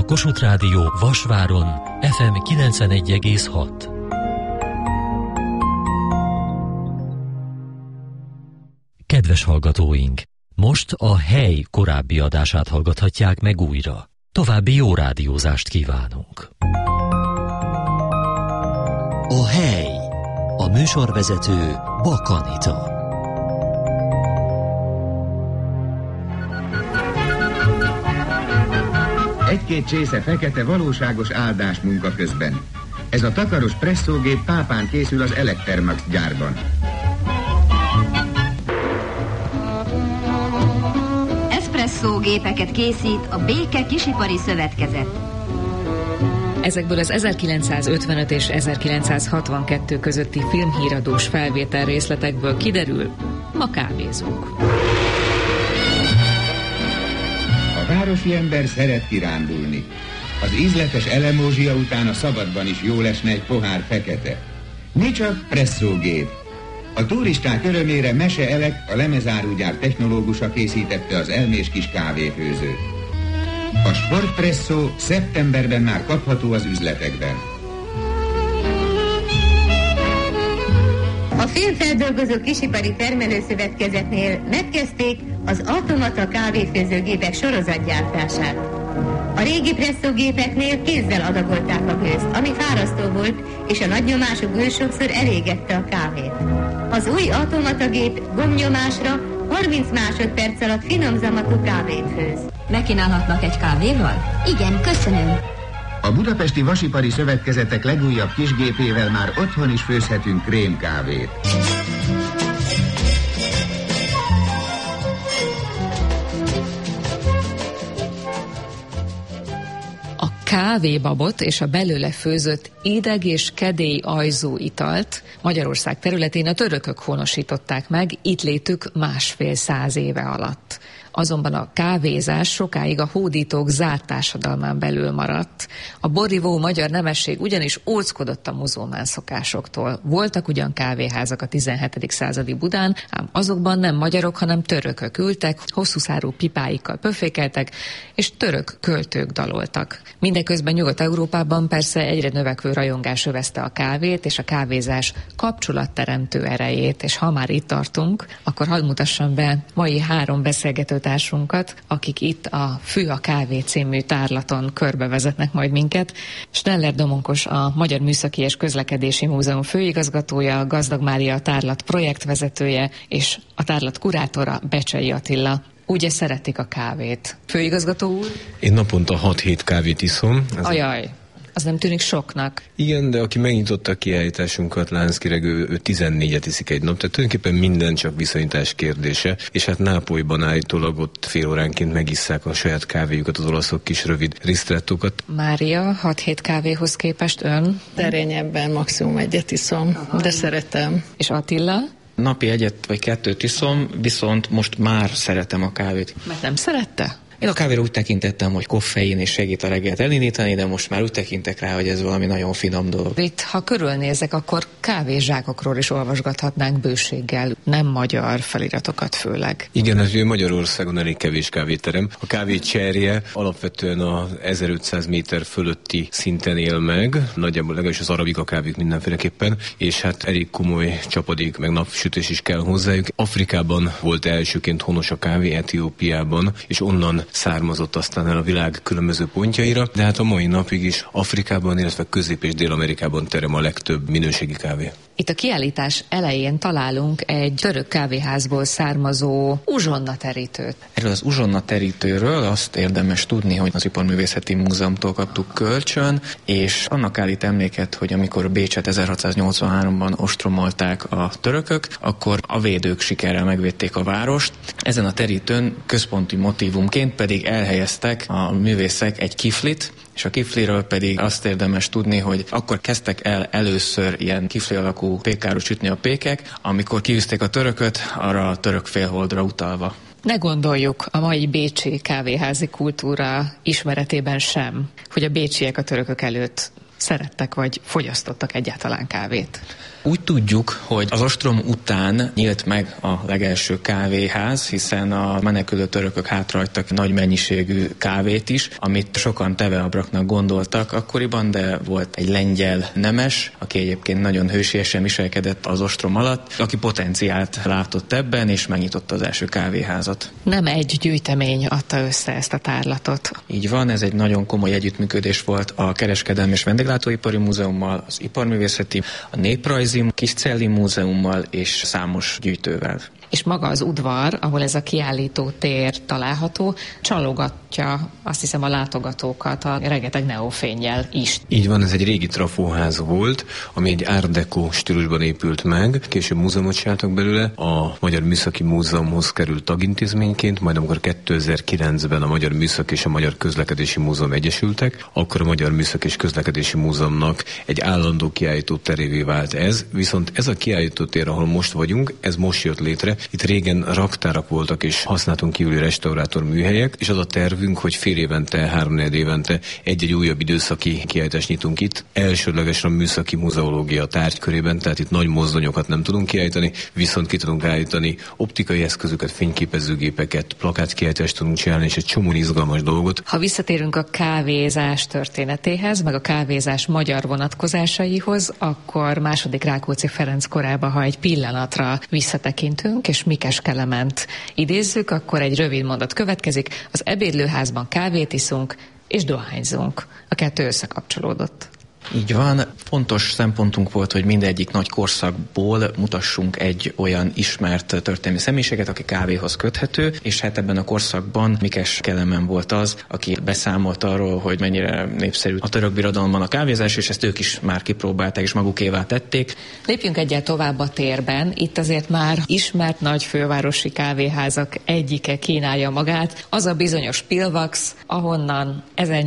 a Kossuth Rádió Vasváron FM 91,6. Kedves hallgatóink! Most a Hely korábbi adását hallgathatják meg újra. További jó rádiózást kívánunk! A Hely. A műsorvezető Bak Anita. Egy-két csésze fekete valóságos áldás munka közben. Ez a takaros presszógép pápán készül az Electermax gyárban. Eszpresszógépeket készít a Béke Kisipari Szövetkezet. Ezekből az 1955 és 1962 közötti filmhíradós felvétel részletekből kiderül, ma kávézunk. A városi ember szeret kirándulni. Az ízletes elemózsia után a szabadban is jól esne egy pohár fekete. Mi csak presszógép. A turisták örömére Mese Elek, a lemezárógyár technológusa készítette az elmés kis kávéfőzőt. A sportpresszó szeptemberben már kapható az üzletekben. A Filmfeldolgozó Kisipari Termelőszövetkezetnél megkezdték az automata kávéfőzőgépek sorozatgyártását. A régi presszógépeknél kézzel adagolták a gőzt, ami fárasztó volt, és a nagy nyomású gőz sokszor elégette a kávét. Az új automatagép gombnyomásra 30 másodperc alatt finom zamatú kávét főz. Megkínálhatnak egy kávéval? Igen, köszönöm. A budapesti vasipari szövetkezetek legújabb kisgépével már otthon is főzhetünk krémkávét. A kávébabot és a belőle főzött ideg- és kedély ajzó italt Magyarország területén a törökök honosították meg itt létük 150 éve alatt. Azonban a kávézás sokáig a hódítók zárt társadalmán belül maradt. A borívó magyar nemesség ugyanis óckodott a muzulmán szokásoktól. Voltak ugyan kávéházak a 17. századi Budán, ám azokban nem magyarok, hanem törökök ültek, hosszú szárú pipáikkal pöfékeltek, és török költők daloltak. Mindeközben Nyugat-Európában persze egyre növekvő rajongás övezte a kávét és a kávézás kapcsolatteremtő erejét, és ha már itt tartunk, akkor hadd mutassam be mai 3 beszélgetőtársunkat, akik itt a Fű a kávé című tárlaton körbevezetnek majd minket. Schneller Domonkos, a Magyar Műszaki és Közlekedési Múzeum főigazgatója, Gazdag Mária tárlat projektvezetője, és a tárlat kurátora Becsei Attila. Ugye szeretik a kávét. Főigazgató úr? Én naponta 6-7 kávét iszom. Ajaj, az nem tűnik soknak. Igen, de aki megnyitotta a kiállításunkat, Lánszkireg, ő 14-et iszik egy nap, tehát tulajdonképpen minden csak viszonyítás kérdése, és hát Nápolyban állítólag ott fél óránként megisszák a saját kávéjukat, az olaszok kis rövid ristrettókat. Mária, 6-7 kávéhoz képest ön? Terényebben maximum 1 iszom, de szeretem. És Attila? Napi 1 vagy 2 iszom, viszont most már szeretem a kávét. Mert nem szerette? Én a kávéra úgy tekintettem, hogy koffein és segít a reggelt elindítani, de most már úgy tekintek rá, hogy ez valami nagyon finom dolog. Itt, ha körülnézek, akkor kávézsákokról is olvasgathatnánk bőséggel, nem magyar feliratokat főleg. Igen, hát Magyarországon elég kevés kávéterem. A kávé cserje alapvetően a 1500 méter fölötti szinten él meg, nagyjából legalábbis az arabika kávék mindenféleképpen, és hát elég komoly csapadék, meg napsütés is kell hozzájuk. Afrikában volt elsőként honos a kávé, Etiópiában, és onnan származott aztán el a világ különböző pontjaira, de hát a mai napig is Afrikában, illetve Közép- és Dél-Amerikában terem a legtöbb minőségi kávé. Itt a kiállítás elején találunk egy török kávéházból származó uzsonnaterítőt. Erről az uzsonnaterítőről azt érdemes tudni, hogy az Iparművészeti Múzeumtól kaptuk kölcsön, és annak állít emléket, hogy amikor Bécset 1683-ban ostromolták a törökök, akkor a védők sikerrel megvédték a várost. Ezen a terítőn központi motívumként pedig elhelyeztek a művészek egy kiflit, és a kifliről pedig azt érdemes tudni, hogy akkor kezdtek el először ilyen kifli alakú pékáról sütni a pékek, amikor kiűzték a törököt, arra a török félholdra utalva. Ne gondoljuk a mai bécsi kávéházi kultúra ismeretében sem, hogy a bécsiek a törökök előtt szerettek vagy fogyasztottak egyáltalán kávét. Úgy tudjuk, hogy az ostrom után nyílt meg a legelső kávéház, hiszen a menekülő törökök hátrahagytak nagy mennyiségű kávét is, amit sokan teveabraknak gondoltak akkoriban, de volt egy lengyel nemes, aki egyébként nagyon hősiesen viselkedett az ostrom alatt, aki potenciált látott ebben, és megnyitotta az első kávéházat. Nem egy gyűjtemény adta össze ezt a tárlatot. Így van, ez egy nagyon komoly együttműködés volt a Kereskedelmi és Vendéglátóipari Múzeummal, az Iparművészeti, a Néprajzi, Kiscelli Múzeummal és számos gyűjtővel. És maga az udvar, ahol ez a kiállító tér található, csalogatja, azt hiszem, a látogatókat a rengeteg neofénnyel is. Így van, ez egy régi trafóház volt, ami egy Art Deco stílusban épült meg. Később múzeumot csináltak belőle. A Magyar Műszaki Múzeumhoz került tagintézményként, majd amikor 2009-ben a Magyar Műszaki és a Magyar Közlekedési Múzeum egyesültek, akkor a Magyar Műszaki és Közlekedési Múzeumnak egy állandó kiállító terévé vált ez. Viszont ez a kiállító tér, ahol most vagyunk, ez most jött létre. Itt régen raktárak voltak és használaton kívüli restaurátor műhelyek, és az a tervünk, hogy fél évente, 3-4 évente egy-egy újabb időszaki kiállítást nyitunk itt. Elsődlegesen a műszaki muzeológia tárgykörében, tehát itt nagy mozdonyokat nem tudunk kiállítani, viszont ki tudunk állítani optikai eszközöket, fényképezőgépeket, plakátkiállítást tudunk csinálni, és egy csomó izgalmas dolgot. Ha visszatérünk a kávézás történetéhez, meg a kávézás magyar vonatkozásaihoz, akkor második Rákóczi Ferenc korába, ha egy pillanatra visszatekintünk, és Mikes Kelement idézzük, akkor egy rövid mondat következik. Az ebédlőházban kávét iszunk, és dohányzunk. A kettő összekapcsolódott. Így van. Fontos szempontunk volt, hogy mindegyik nagy korszakból mutassunk egy olyan ismert történelmi személyiséget, aki kávéhoz köthető, és hát ebben a korszakban Mikes Kelemen volt az, aki beszámolt arról, hogy mennyire népszerű a török birodalomban a kávézás, és ezt ők is már kipróbálták, és magukévá tették. Lépjünk egyel tovább a térben. Itt azért már ismert nagy fővárosi kávéházak egyike kínálja magát. Az a bizonyos Pilvax, ahonnan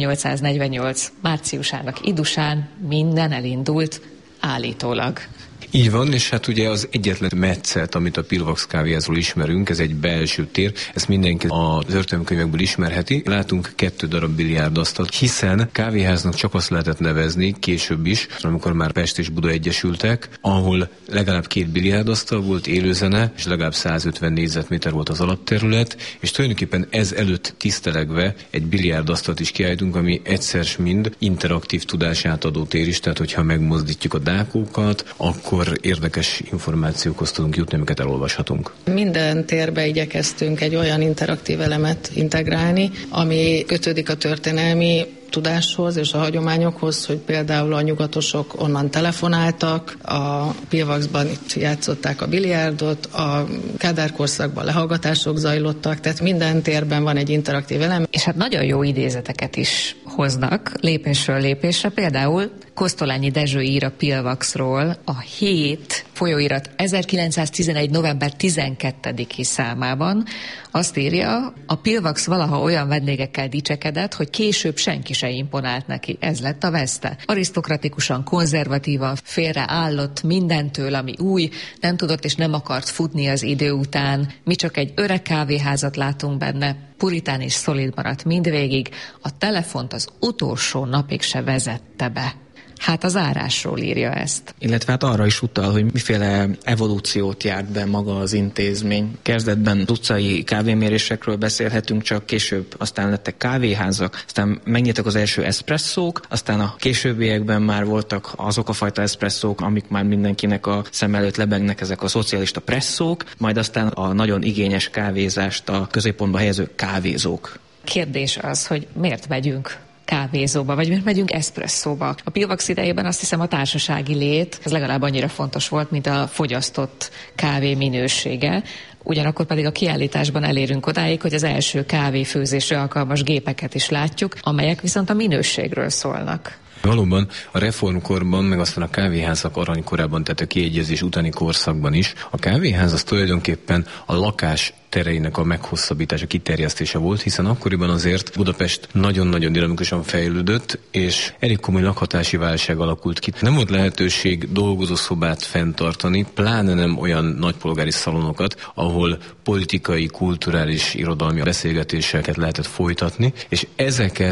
1848 márciusának idusán minden elindult, állítólag. Így van, és hát ugye az egyetlen metszet, amit a Pilvax kávéházról ismerünk, ez egy belső tér, ezt mindenki a történelemkönyvekből ismerheti. Látunk 2 darab biliárdasztalt, hiszen kávéháznak csak azt lehetett nevezni később is, amikor már Pest és Buda egyesültek, ahol legalább 2 biliárdasztal volt, élőzene, és legalább 150 négyzetméter volt az alapterület, és tulajdonképpen ez előtt tisztelegve egy biliárdasztalt is kiállítunk, ami egyszer mind interaktív tudását adó tér is, tehát hogyha megmozdítjuk a dákókat, akkor érdekes információkhoz tudunk jutni, amiket elolvashatunk. Minden térbe igyekeztünk egy olyan interaktív elemet integrálni, ami kötődik a történelmi tudáshoz és a hagyományokhoz, hogy például a nyugatosok onnan telefonáltak, a Pilvaxban itt játszották a biliárdot, a Kádár korszakban lehallgatások zajlottak, tehát minden térben van egy interaktív elem. És hát nagyon jó idézeteket is hoznak lépésről lépésre, például Kosztolányi Dezső ír a Pilvaxról a Hét folyóirat 1911. november 12-i számában. Azt írja, a Pilvax valaha olyan vendégekkel dicsekedett, hogy később senki se imponált neki. Ez lett a veszte. Arisztokratikusan, konzervatívan félreállott mindentől, ami új, nem tudott és nem akart futni az idő után. Mi csak egy öreg kávéházat látunk benne, puritán és szolid maradt mindvégig, a telefont az utolsó napig se vezette be. Hát az árásról írja ezt. Illetve hát arra is utal, hogy miféle evolúciót járt be maga az intézmény. Kezdetben utcai kávémérésekről beszélhetünk, csak később aztán lettek kávéházak, aztán megnyíltak az első eszpresszók, aztán a későbbiekben már voltak azok a fajta eszpresszók, amik már mindenkinek a szem előtt lebegnek, ezek a szocialista presszók, majd aztán a nagyon igényes kávézást a középpontba helyező kávézók. Kérdés az, hogy miért megyünk kávézóba, vagy miért megyünk eszpresszóba. A Pilvax idejében azt hiszem a társasági lét, ez legalább annyira fontos volt, mint a fogyasztott kávé minősége. Ugyanakkor pedig a kiállításban elérünk odáig, hogy az első kávéfőzésre alkalmas gépeket is látjuk, amelyek viszont a minőségről szólnak. Valóban a reformkorban, meg aztán a kávéházak aranykorában, tehát a kiegyezés utáni korszakban is, a kávéház az tulajdonképpen a lakás tereinek a meghosszabbítása, kiterjesztése volt, hiszen akkoriban azért Budapest nagyon-nagyon dinamikusan fejlődött, és elég komoly lakhatási válság alakult ki. Nem volt lehetőség dolgozószobát fenntartani, pláne nem olyan nagypolgári szalonokat, ahol politikai, kulturális, irodalmi beszélgetéseket lehetett folytatni, és ezeket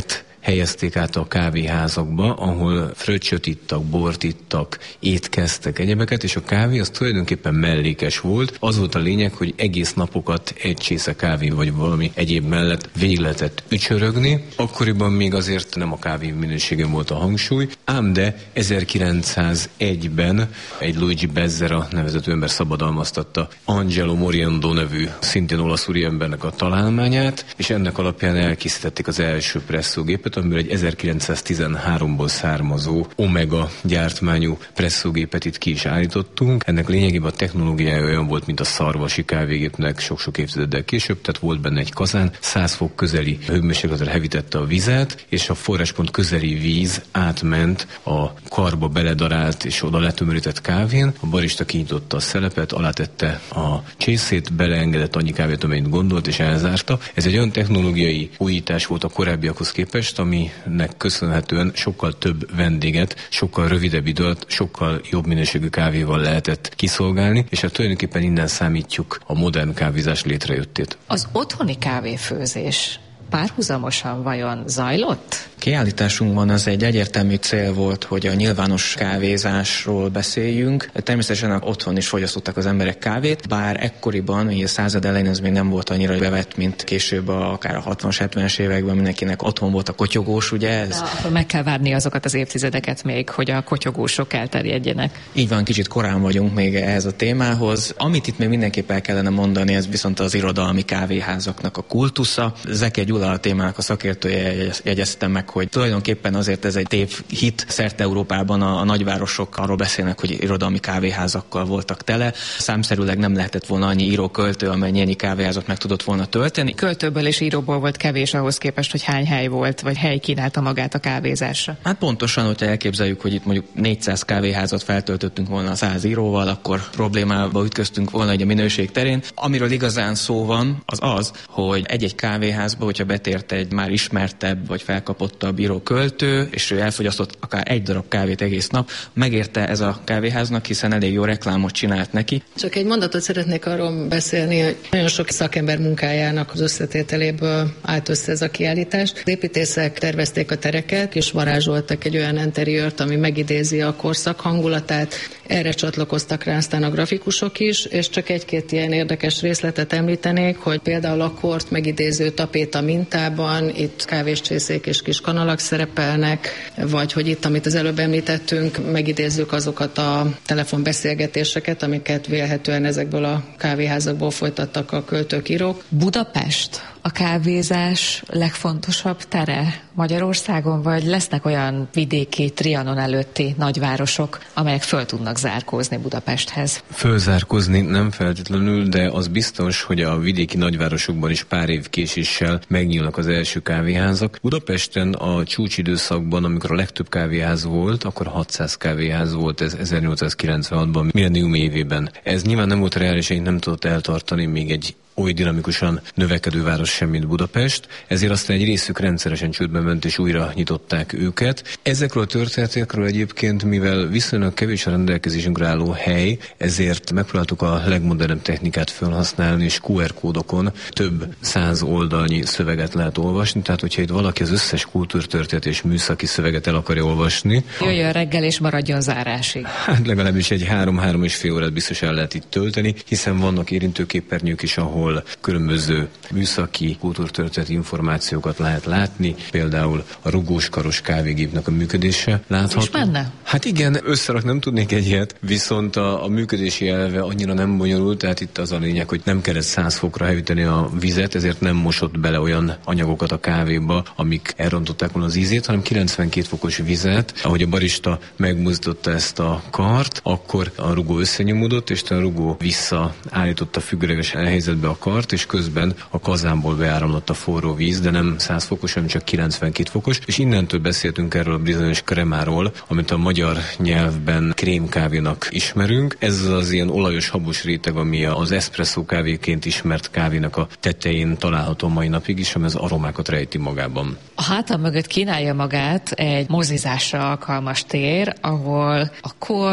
helyezték át a kávéházakba, ahol fröccsöt ittak, bort ittak, étkeztek, egyebeket, és a kávé az tulajdonképpen mellékes volt. Az volt a lényeg, hogy egész napokat egy csésze kávé vagy valami egyéb mellett végig lehetett ücsörögni. Akkoriban még azért nem a kávé minősége volt a hangsúly, ám de 1901-ben egy Luigi Bezzera nevezetű ember szabadalmaztatta Angelo Moriando nevű szintén olasz úriembernek a találmányát, és ennek alapján elkészítették az első presszógépet, amiből egy 1913-ból származó Omega gyártmányú presszógépet itt ki is állítottunk. Ennek lényegében a technológiája olyan volt, mint a szarvasi kávégépnek sok-sok évtizeddel később, tehát volt benne egy kazán, 100 fok közeli hőmérsékletre hevítette a vizet, és a forráspont közeli víz átment a karba beledarált és oda letömörített kávén. A barista kinyitotta a szelepet, alátette a csészét, beleengedett annyi kávét, amennyit gondolt, és elzárta. Ez egy olyan technológiai újítás volt a korábbiakhoz képest, aminek köszönhetően sokkal több vendéget, sokkal rövidebb időt, sokkal jobb minőségű kávéval lehetett kiszolgálni, és hát tulajdonképpen innen számítjuk a modern kávézás létrejöttét. Az otthoni kávéfőzés párhuzamosan vajon zajlott? Kiállításunkban az egy egyértelmű cél volt, hogy a nyilvános kávézásról beszéljünk. Természetesen otthon is fogyasztottak az emberek kávét, bár ekkoriban, így a század elején ez még nem volt annyira bevett, mint később akár a 60-70-es években mindenkinek otthon volt a kotyogós, ugye? Akkor meg kell várni azokat az évtizedeket még, hogy a kotyogósok elterjedjenek. Így van, kicsit korán vagyunk még ehhez a témához. Amit itt még mindenképp el kellene mondani, ez viszont az irodalmi kávéházaknak a kultusza. Zeke Gyula a témának a szakértője jegyezte meg, hogy tulajdonképpen azért ez egy tévhit szerte Európában, a nagyvárosok arról beszélnek, hogy irodalmi kávéházakkal voltak tele. Számszerűleg nem lehetett volna annyi író-költő, amennyi ennyi kávéházat meg tudott volna tölteni. Költőből és íróból volt kevés ahhoz képest, hogy hány hely volt, vagy hely kínálta magát a kávézásra. Hát pontosan, hogyha elképzeljük, hogy itt mondjuk 400 kávéházat feltöltöttünk volna 100 íróval, akkor problémába ütköztünk volna egy a minőség terén. Amiről igazán szó van, az, hogy egy-egy kávéházba, hogyha betért egy már ismertebb vagy felkapottabb író-költő, és ő elfogyasztott akár egy darab kávét egész nap, megérte ez a kávéháznak, hiszen elég jó reklámot csinált neki. Csak egy mondatot szeretnék arról beszélni, hogy nagyon sok szakember munkájának az összetételéből állt össze ez a kiállítás. Az építészek tervezték a tereket, és varázsoltak egy olyan interiőrt, ami megidézi a korszak hangulatát. Erre csatlakoztak rá aztán a grafikusok is, és csak egy-két ilyen érdekes részletet említenék, hogy például a kort megidéző tapéta mintában itt kávéscsészék és kis kanalak szerepelnek, vagy hogy itt, amit az előbb említettünk, megidézzük azokat a telefonbeszélgetéseket, amiket vélhetően ezekből a kávéházakból folytattak a költők, írók. Budapest a kávézás legfontosabb tere Magyarországon, vagy lesznek olyan vidéki, Trianon előtti nagyvárosok, amelyek föl tudnak zárkózni Budapesthez? Fölzárkózni nem feltétlenül, de az biztos, hogy a vidéki nagyvárosokban is pár év késéssel megnyílnak az első kávéházak. Budapesten a csúcsidőszakban, amikor a legtöbb kávéház volt, akkor 600 kávéház volt, ez 1896-ban, millennium évében. Ez nyilván nem volt reális, és nem tudott eltartani még egy oly dinamikusan növekedő város sem, mint Budapest, ezért aztán egy részük rendszeresen csődbe ment, és újra nyitották őket. Ezekről a történetekről egyébként, mivel viszonylag kevés a rendelkezésünkre álló hely, ezért megpróbáltuk a legmodernebb technikát felhasználni, és QR kódokon több 100 oldalnyi szöveget lehet olvasni, tehát hogyha itt valaki az összes kultúrtörténet és műszaki szöveget el akarja olvasni. Jöjjön reggel és maradjon zárásig. Hát legalábbis egy 3-3,5 órát biztos el lehet itt tölteni, hiszen vannak érintőképernyők is, ahol különböző műszaki, kultúrtörténeti információkat lehet látni, például a rugóskaros kávégépnek a működése látható. És benne? Hát igen, összerak nem tudnék egy ilyet, viszont a működési elve annyira nem bonyolult, tehát itt az a lényeg, hogy nem kellett 100 fokra hevíteni a vizet, ezért nem mosott bele olyan anyagokat a kávéba, amik elrontották volna az ízét, hanem 92 fokos vizet. Ahogy a barista megmozdította ezt a kart, akkor a rugó összenyomódott, és a rugó visszaállította függőleges elhelyzetbe a kart, és közben a kazánból beáramlott a forró víz, de nem 100 fokos, hanem csak 92 fokos, és innentől beszéltünk erről a bizonyos kremáról, amit a magyar nyelvben krémkávénak ismerünk. Ez az ilyen olajos habos réteg, ami az eszpresszó kávéként ismert kávénak a tetején található mai napig is, ami az aromákat rejti magában. A hátam mögött kínálja magát egy mozizásra alkalmas tér, ahol a kor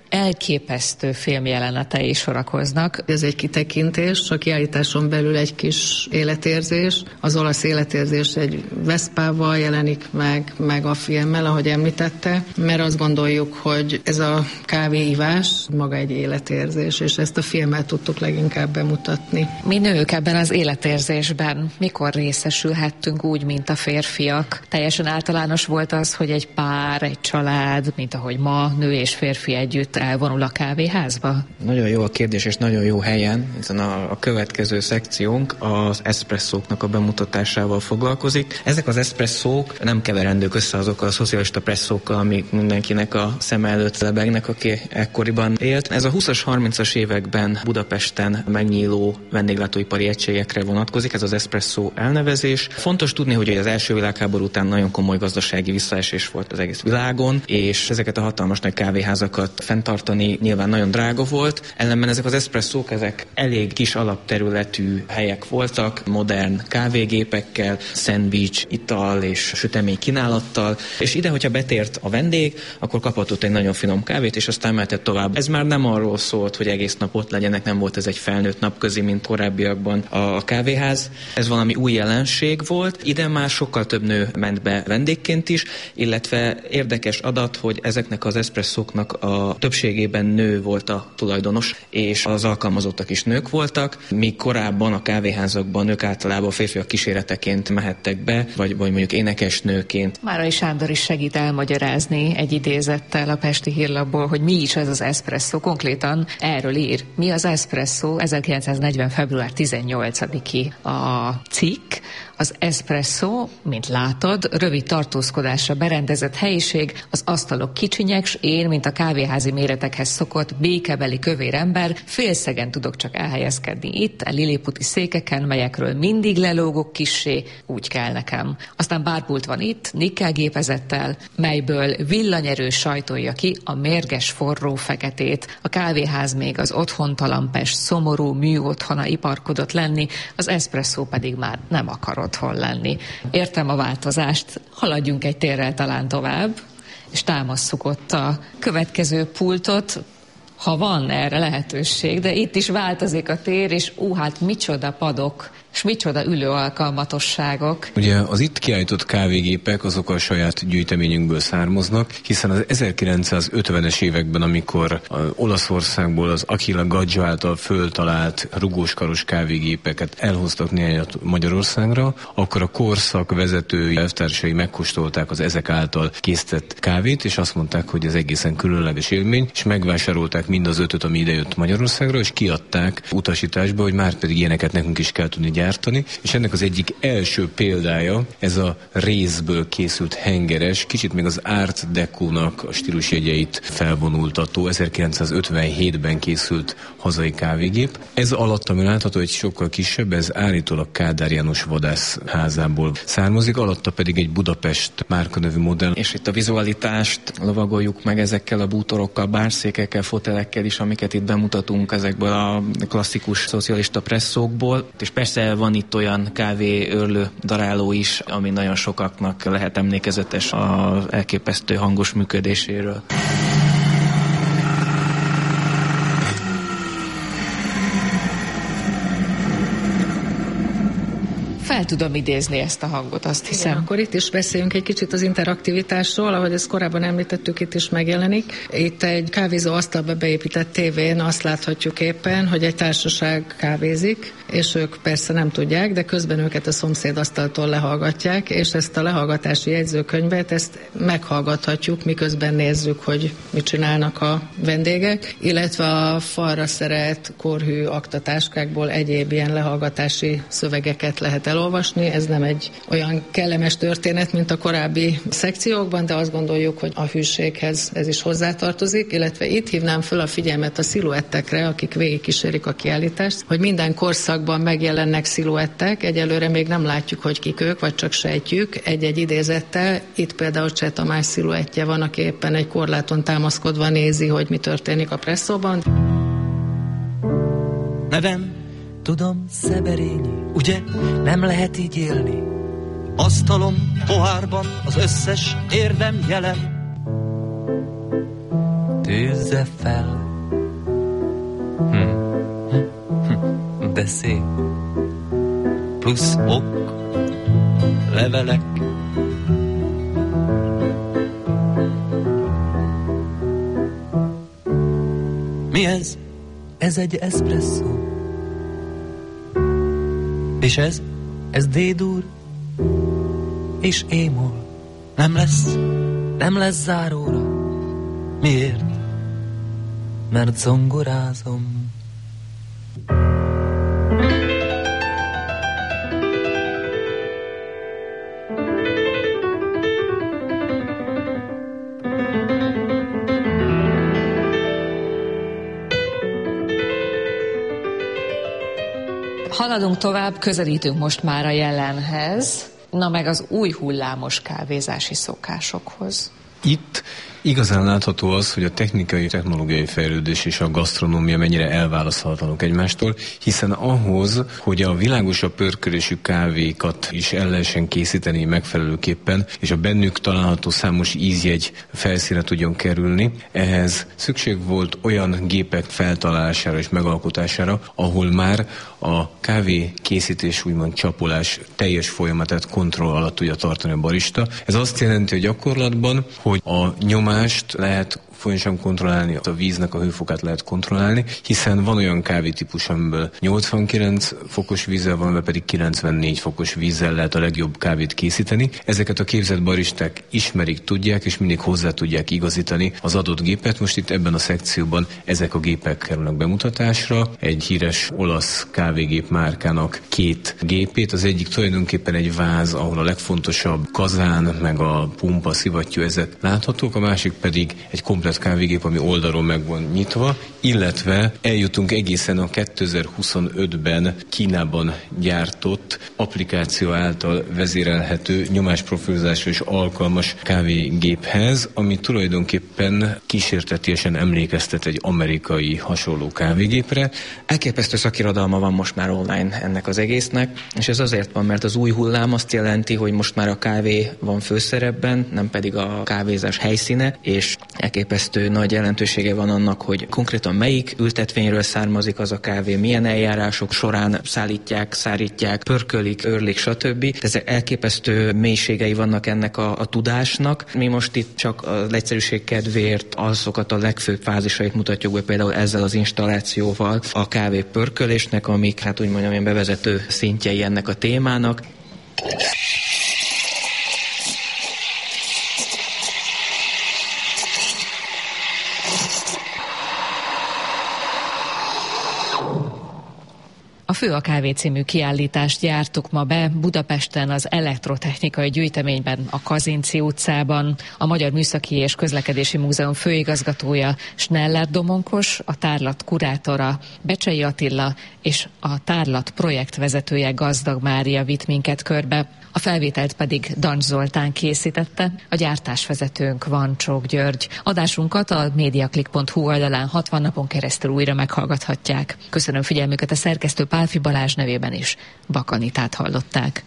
elképesztő filmjelenetei sorakoznak. Ez egy kitekintés, a kiállításon belül egy kis életérzés. Az olasz életérzés egy Veszpával jelenik meg a filmmel, ahogy említette, mert azt gondoljuk, hogy ez a kávéivás maga egy életérzés, és ezt a filmmel tudtuk leginkább bemutatni. Mi nők ebben az életérzésben mikor részesülhettünk úgy, mint a férfiak? Teljesen általános volt az, hogy egy pár, egy család, mint ahogy ma nő és férfi együtt elvonul a kávéházba? Nagyon jó a kérdés, és nagyon jó helyen, hiszen a következő szekciónk az eszpresszóknak a bemutatásával foglalkozik. Ezek az eszpresszók nem keverendők össze azokkal a szocialista presszókkal, amik mindenkinek a szeme előtt lebegnek, aki ekkoriban élt. Ez a 20-as, 30-as években Budapesten megnyíló vendéglátóipari egységekre vonatkozik, ez az eszpresszó elnevezés. Fontos tudni, hogy az első világháború után nagyon komoly gazdasági visszaesés volt az egész világon, és ezeket a hatalmas nagy kávéházakat fenntartani nyilván nagyon drága volt. Ellenben ezek az eszpresszók, ezek elég kis alapterületű helyek voltak, modern kávégépekkel, szendvics, ital és sütemény kínálattal, és ide, hogyha betért a vendég, akkor kaphatott egy nagyon finom kávét, és aztán mehetett tovább. Ez már nem arról szólt, hogy egész nap ott legyenek, nem volt ez egy felnőtt napközi, mint korábbiakban a kávéház. Ez valami új jelenség volt. Ide már sokkal több nő ment be vendégként is, illetve érdekes adat, hogy ezeknek az eszpresszóknak a többségében nő volt a tulajdonos, és az alkalmazottak is nők voltak, míg korábban a kávéházakban nők általában férfiak kíséreteként mehettek be, vagy mondjuk énekesnőként. Márai Sándor is segít elmagyarázni egy idézettel a Pesti Hírlapból, hogy mi is ez az eszpresszó. Konkrétan erről ír. Mi az eszpresszó? 1940. február 18-i a cikk. Az eszpresszó, mint látod, rövid tartózkodásra berendezett helyiség, az asztalok kicsinyek, s én, mint a kávéházi méretekhez szokott békebeli kövér ember, félszegen tudok csak elhelyezkedni itt, a liliputi székeken, melyekről mindig lelógok kissé, úgy kell nekem. Aztán bárpult van itt, nikkelgépezettel, melyből villanyerő sajtolja ki a mérges forró feketét. A kávéház még az otthontalan Pest szomorú műotthona iparkodott lenni, az eszpresszó pedig már nem akar otthon lenni. Értem a változást, haladjunk egy térrel talán tovább, és támasszuk ott a következő pultot, ha van erre lehetőség, de itt is változik a tér, és hát micsoda padok, és micsoda ülő alkalmatosságok. Ugye az itt kiállított kávégépek azok a saját gyűjteményünkből származnak, hiszen az 1950-es években, amikor Olaszországból az Achille Gaggia által föltalált rugóskaros kávégépeket elhoztak néhányat Magyarországra, akkor a korszak vezetői elvtársai megkóstolták az ezek által készített kávét, és azt mondták, hogy ez egészen különleges élmény, és megvásárolták mind az 5-öt, ami idejött Magyarországra, és kiadták utasításba, hogy már pedig ilyeneket nekünk is kell tudni gyártani, és ennek az egyik első példája ez a rézből készült hengeres, kicsit még az Art Deco-nak a stílusjegyeit felvonultató 1957-ben készült hazai kávégép. Ez alatt, ami látható, egy sokkal kisebb, ez állítólag Kádár János vadász házából származik, alatta pedig egy Budapest márkanevű modell. És itt a vizualitást lovagoljuk meg ezekkel a bútorokkal, bárszékekkel, fotelekkel is, amiket itt bemutatunk ezekből a klasszikus szocialista presszókból. És persze van itt olyan kávéőrlő daráló is, ami nagyon sokaknak lehet emlékezetes az elképesztő hangos működéséről. Fel tudom idézni ezt a hangot, azt hiszem. Igen, akkor itt is beszéljünk egy kicsit az interaktivitásról, ahogy ezt korábban említettük, itt is megjelenik. Itt egy kávézó asztalba beépített tévén azt láthatjuk éppen, hogy egy társaság kávézik, és ők persze nem tudják, de közben őket a szomszéd asztaltól lehallgatják, és ezt a lehallgatási jegyzőkönyvet, ezt meghallgathatjuk, miközben nézzük, hogy mit csinálnak a vendégek, illetve a falra szerelt korhű aktatáskákból egyéb ilyen lehallgatási szövegeket lehet elolvasni. Ez nem egy olyan kellemes történet, mint a korábbi szekciókban, de azt gondoljuk, hogy a hűséghez ez is hozzátartozik, illetve itt hívnám föl a figyelmet a sziluettekre, akik végigkísérik a kiállítást, hogy minden korszakban megjelennek sziluettek, egyelőre még nem látjuk, hogy kik ők, vagy csak sejtjük, egy-egy idézettel. Itt például Cseh Tamás sziluettje van, aki éppen egy korláton támaszkodva nézi, hogy mi történik a presszóban. Nevem, tudom, Szeberényi, ugye nem lehet így élni. Asztalom, pohárban az összes érdem jelen. tűzze fel. De szép, plusz ok, levelek. Mi ez? Ez egy eszpresszó. És ez D-dur, és émol. Nem lesz záróra. Miért? Mert zongorázom. Haladunk tovább, közelítünk most már a jelenhez, na meg az új hullámos kávézási szokásokhoz. Itt igazán látható az, hogy a technológiai fejlődés és a gasztronómia mennyire elválaszthatatlanok egymástól, hiszen ahhoz, hogy a világosabb pörkölésű kávékat is el lehessen készíteni megfelelőképpen, és a bennük található számos ízjegy felszínre tudjon kerülni, ehhez szükség volt olyan gépek feltalálására és megalkotására, ahol már a kávé készítés, úgymond csapolás teljes folyamatát kontroll alatt tudja tartani a barista. Ez azt jelenti, hogy gyakorlatban, hogy a nyomást lehet folyamatosan kontrollálni, a víznek a hőfokát lehet kontrollálni, hiszen van olyan kávétípus, amiből 89 fokos vízzel van, vagy pedig 94 fokos vízzel lehet a legjobb kávét készíteni. Ezeket a képzett baristák ismerik, tudják, és mindig hozzá tudják igazítani az adott gépet. Most itt ebben a szekcióban ezek a gépek kerülnek bemutatásra. Egy híres olasz kávégép márkának 2 gépét. Az egyik tulajdonképpen egy váz, ahol a legfontosabb kazán, meg a pumpa, szivattyú, ezek láthatók, a másik pedig egy komplet kávégép, ami oldalról meg van nyitva, illetve eljutunk egészen a 2025-ben Kínában gyártott applikáció által vezérelhető nyomásprofilozásra is alkalmas kávégéphez, ami tulajdonképpen kísértetiesen emlékeztet egy amerikai hasonló kávégépre. Elképesztő szakirodalma van most már online ennek az egésznek, és ez azért van, mert az új hullám azt jelenti, hogy most már a kávé van főszerepben, nem pedig a kávézás helyszíne, és elképesztő nagy jelentősége van annak, hogy konkrétan melyik ültetvényről származik az a kávé, milyen eljárások során szállítják, szárítják, pörkölik, őrlik, stb. Ezek elképesztő mélységei vannak ennek a tudásnak. Mi most itt csak az egyszerűség kedvéért azokat a legfőbb fázisait mutatjuk be, például ezzel az installációval a kávé pörkölésnek, amik hát úgy mondjam, ilyen bevezető szintjei ennek a témának. A Fő a kávé című kiállítást jártuk ma be Budapesten az Elektrotechnikai Gyűjteményben, a Kazinczy utcában. A Magyar Műszaki és Közlekedési Múzeum főigazgatója Schneller Domonkos, a tárlat kurátora Becsei Attila és a tárlat projektvezetője Gazdag Mária vitt minket körbe. A felvételt pedig Dancs Zoltán készítette, a gyártásvezetőnk Vancsók György. Adásunkat a mediaclick.hu oldalán 60 napon keresztül újra meghallgathatják. Köszönöm figyelmüket, a szerkesztő Pálfi Balázs nevében is Bakanitát hallották.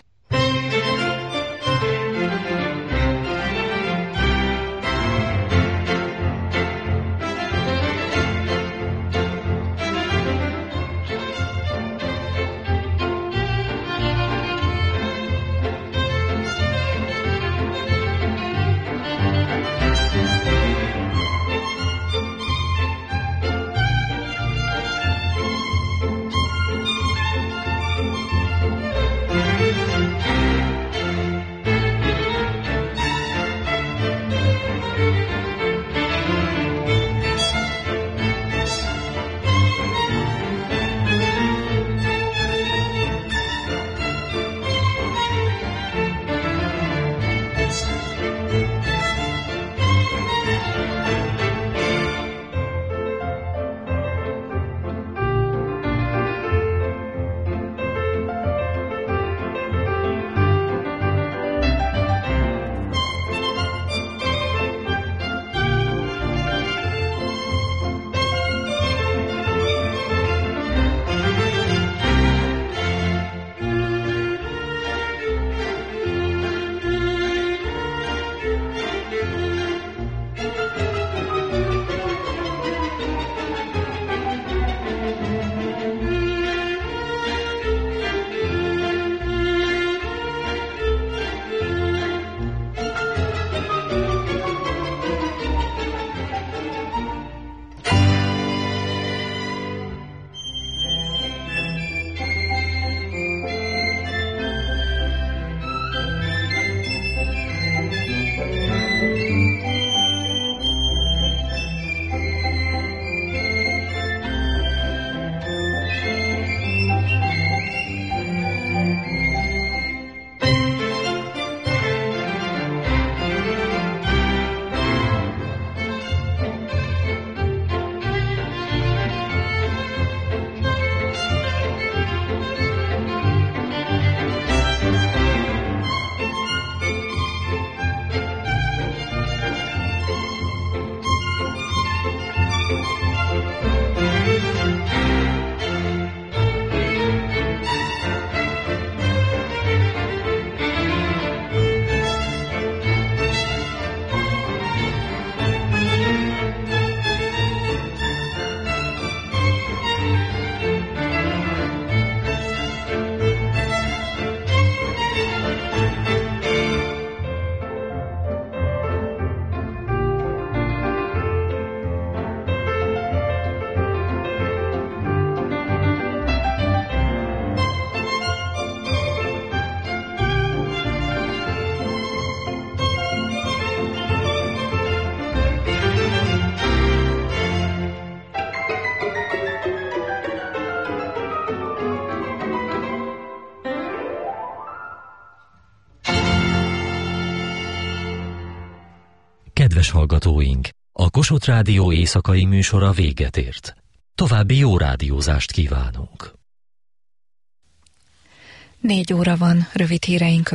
Kedves hallgatóink, a Kossuth Rádió éjszakai műsora véget ért. További jó rádiózást kívánunk. 4 óra van, rövid híreink